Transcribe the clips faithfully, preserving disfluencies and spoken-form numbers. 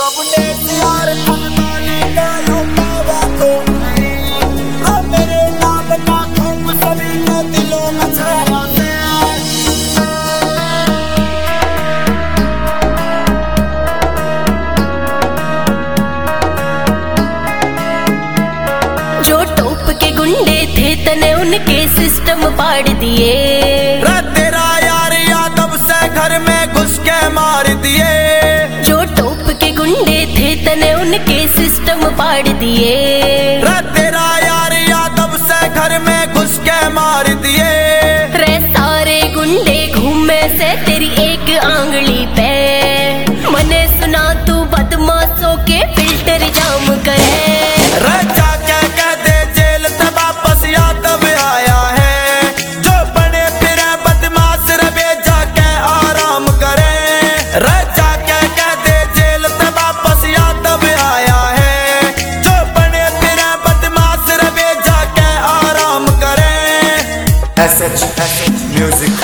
सबने प्यार फरमाने का यूं तो अब मेरे नाम का खौफ सभी के दिलों में छाया है। जो टोप के गुंडे थे तने उनके सिस्टम पाड़ दिए। तेरा यार यादव से घर में घुस के मार दिए। जो टोप के गुंडे थे तने उनके सिस्टम पाड़ दिए। तेरा यार यादव से घर में घुस के मार दिए। रे सारे गुंडे घूमे से तेरी एक आंगली पे। मने सुना तू बदमाशों के फिल्टर जाम करे। रे जाके कह दे जेल से वापस यादव आया है। जो बने फिरे बदमाश रबे जाके आराम करे। रे जाके कह दे जेल से वापस यादव आया है। जो बने फिरे बदमाश रबे जाके आराम करे। S H music.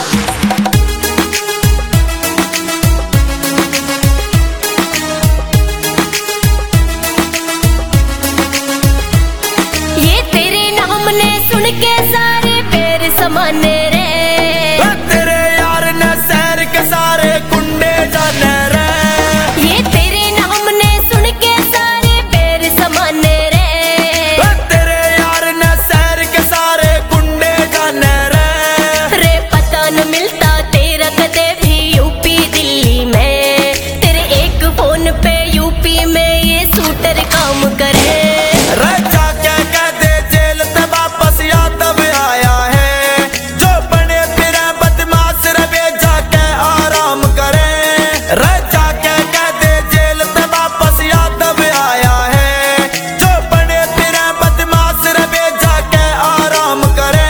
सुन के सारे पैर समाने रे। तेरे यार ने शहर के सारे गुंडे जाने रे। ये तेरे नाम ने सुन के सारे पैर समाने रे। तेरे यार ने शहर के सारे गुंडे जाने रे। रे पता न मिलता तेरा कदे भी यूपी दिल्ली में। तेरे एक फोन पे यूपी में ये शूटर काम करे। रे जाके कह दे जेल से वापस यादव आया है। जो बने फिरे बदमाश रबे जाके आराम करे। रे जाके कह दे जेल से वापस यादव आया है। जो बने फिरे बदमाश रबे जाके आराम करे।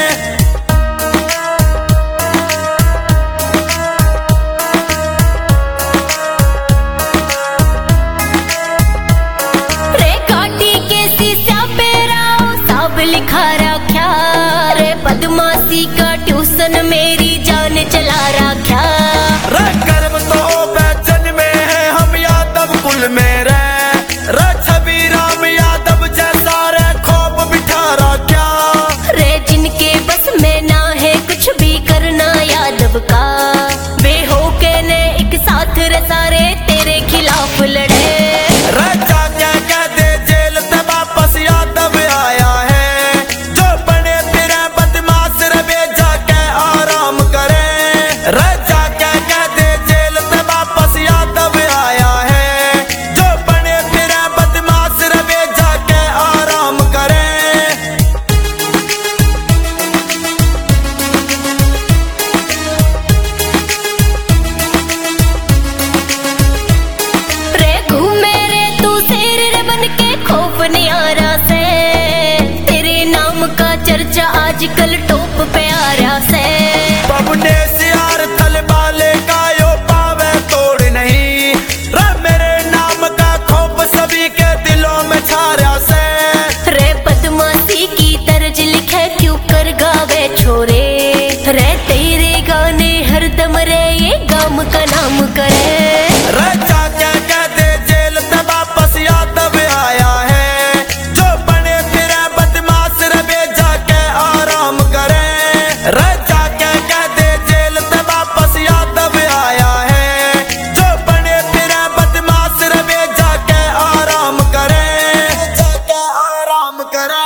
रे गाड़ी के शीशा पे राव सब लिखा रखा। रे बदमाशी का ट्यूशन मेरी जान चला रखा। रे गर्व तो बैचन में है हम यादव कुल में रे। रे छवि राम यादव जैसा रे खौफ बिठा रखा। रे जिनके बस में ना है कुछ भी करना यादव का। वे हो के ने एक साथ रे सारे तेरे खिलाफ लड़े। रे जाके कह दे जेल से वापस यादव आया है। जो बने फिरे बदमाश रबे जाके आराम करे। रे जाके कह दे जेल से वापस यादव आया है। जो बने फिरे बदमाश रबे जाके आराम करे। रे घूमे रे तू शेर रे बन के खौफ नियारा से। तेरे नाम का चर्चा आजकल टॉप पे आ रहा से। बबने सियार तल वाले का यो पावे तोड़ नहीं। रे मेरे नाम का खौफ सभी के दिलों में छाया से। रे बदमाशी की तर्ज लिखे क्यों कर गावे छोरे। रे तेरे गाने हरदम रे ये गाम का नाम करे। रे जाके कह दे जेल से वापस यादव आया है। जो बने फिरे बदमाश रबे जाके आराम करे। रे जाके कह दे जेल से वापस यादव आया है। जो बने फिरे बदमाश रबे जाके आराम करे। जाके आराम करे।